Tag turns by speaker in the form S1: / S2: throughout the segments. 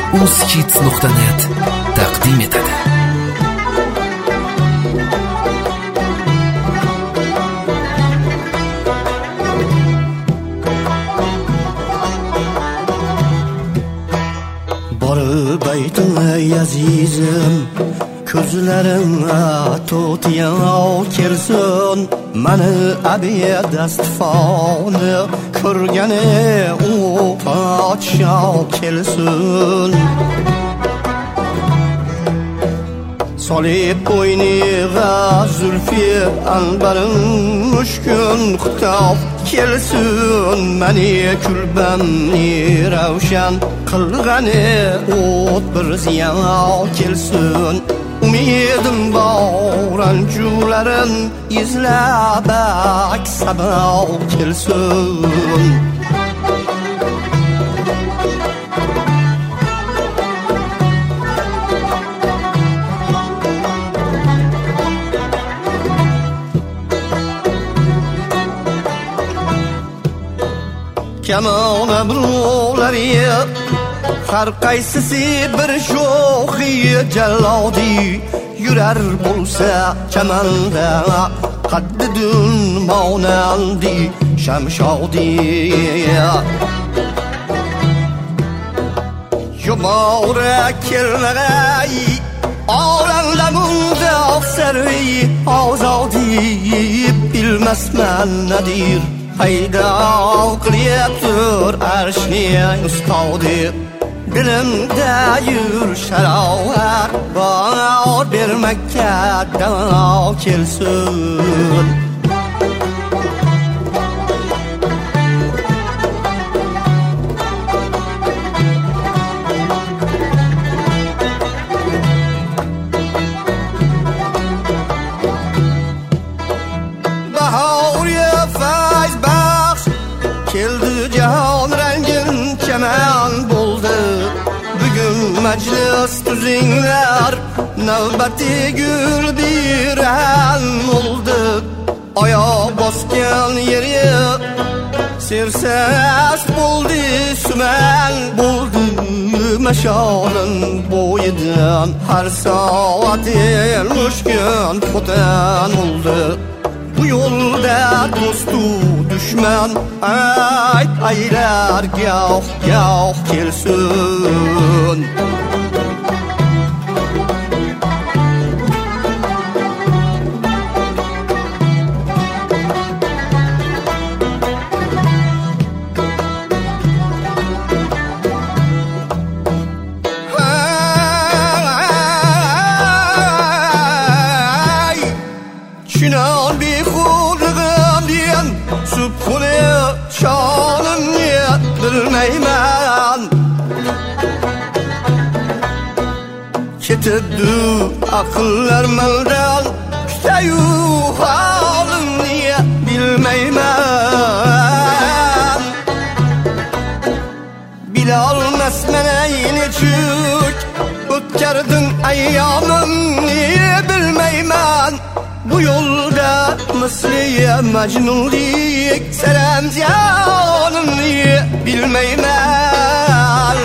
S1: uzkids.net taqdim etadi.
S2: Borib ayting ey azizim, ko'zlarimga to'tiyoq kelsin. Mani abiyat astifoni ko'rgani u podshoh kelsin. Solib bo'yniga zulfi anbarim mushkun xitob kelsin. Mani kulbamni ravshan qilgani o't bir ziyo kelsin. Umidim bor anjularim izlab aksabo kelsin. Kamon abrolari har qaysisi bir sho'xi jallodi yurar bo'lsa chamanda qaddidun monandi shamshodi. Yubora kelmagay olamda mundoq sarvi ozodi bilmasman nadir hayda qilyaptur arshni ustodi. Dilimda yur sharoat bor bermakka davo kelsin. Bahoriya fayz baxsh keldi, jahon rangin chaman bo'ldi. Bugun majlis tuzinglar, navbati gul biran bo'ldi. Oyoq bosgan yeri sersast bo'ldi, suman bo'ldi. Masholim bo'yidan har soat mushkun xotin bo'ldi. Bu yo'lda do'stu dushman aylar goh kelsin. Şinan bir khulg'im diyen subhuni shonimni bilmayman. Ketibdi aqllar maldan kutayu holimni bilmayman. Bilolmasman nechuk o'tkardin ayyomimni bilmayman. Bu yolda misliye majnunlik selam ziyanımni bilmeymen.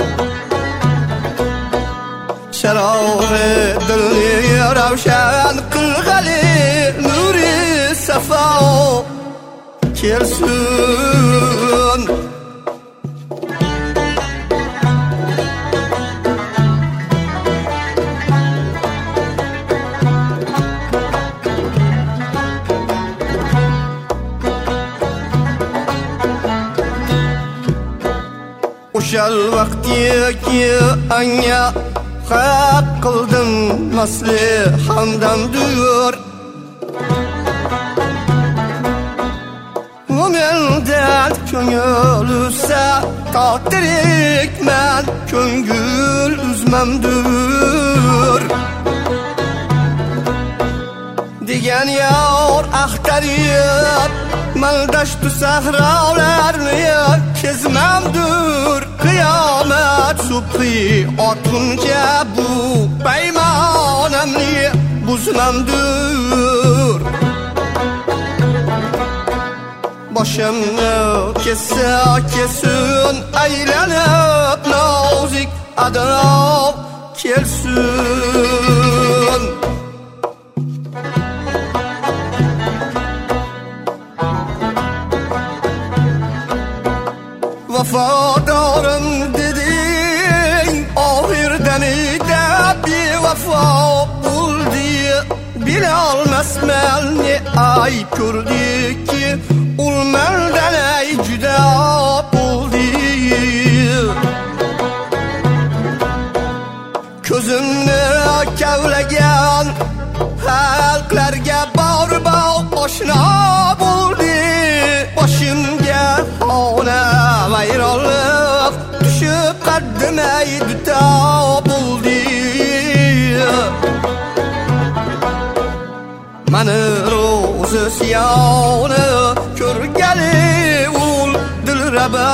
S2: Şarabı dilni ravşan qilgali nuri safo kelsin. O'shal vaqtdagi anga haq qildim maslahamdandir. Mendan ko'ngil uzsa qotirikman, ko'ngil uzmamdir. Degan yor axtarib maldashtu sahrolarni kezmamdir. Qiyomat subhi otguncha bu paymonamni buzmamdir. Boshimni kessa kesin aylanib nozik adına kelsin. Vafadarım dedin, ahirden de bir vafa buldu. Bilmez melni ay gördü ki, ul melden ay cüda buldu. Közümni kavlagan halklarga bor oshno bo'ldi. Boshimga ona vayronlik tushib qaddimay duto bo'ldi. Mani ro'zi siyoni ko'rgali ul dilrabo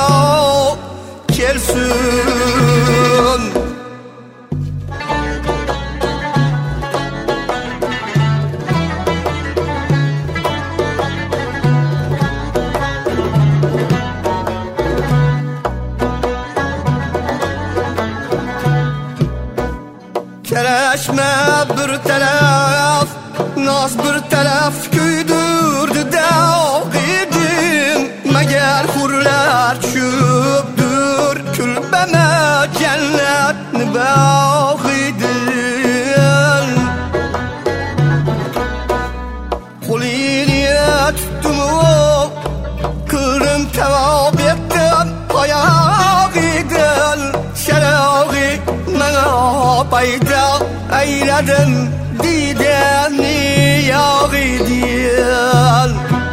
S2: kelsin. Kereşme bir taraf, naz bir taraf küydürdü dağıdın. Meğer hurlar çöptür, külbeme cennetini bağıdın. Kulini tuttum, kırım tevab ettim, ayağıdın. Şerağı bana payda eyledim, dideni yağıdın.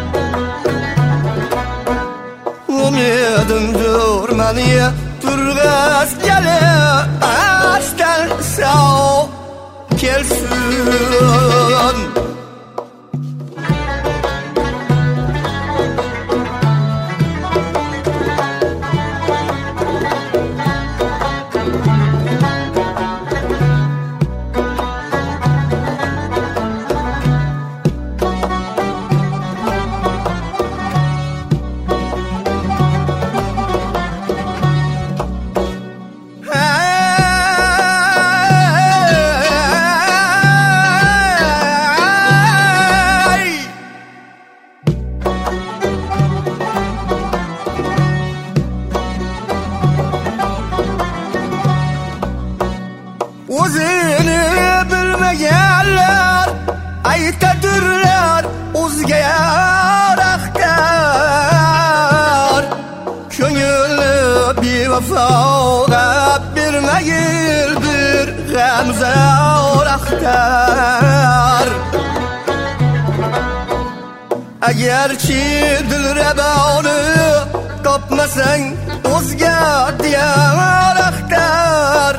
S2: Umedim durmani, durgaz gele, açtan sağ kelsin. O'zini bilmaganlar aytadirlar o'zga yaraqtar. Ko'ngilni bevafoga bermagil bir g'amzor axtar. Agarchi dilraboni topmasang o'zga diyar axtar.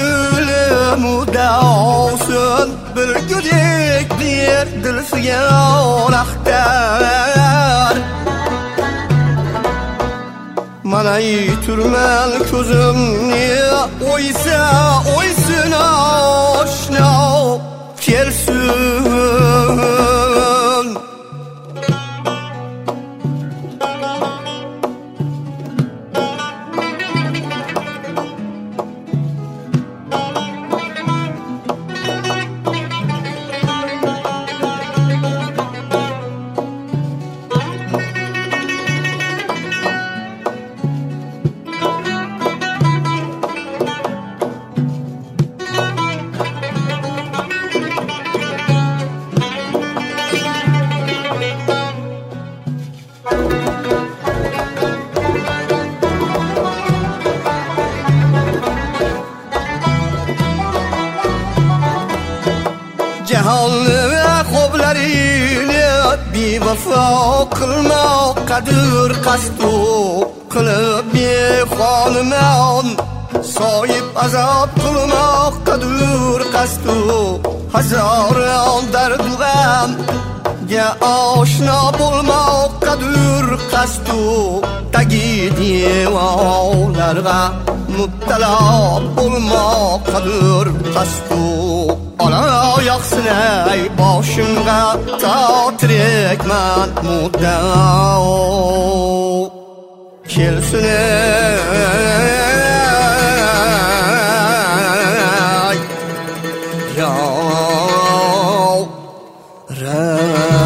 S2: Mudavsun bir gülük bir dilsiyan axtar. Mana yiturman ko'zimni oysa oysin oshno kelsin. Cehanlı qoblarini bevafo qilmoqadir qasdu qilib bexonimon soyib azob qilmoqadir qasdu hazoron dardu g'amga oshno bo'lmoqadir qasdu tagi devorlarga mubtalo bo'lmoqadir qasdu ona yoqsinay boshimga totirekman muddao kelsin ya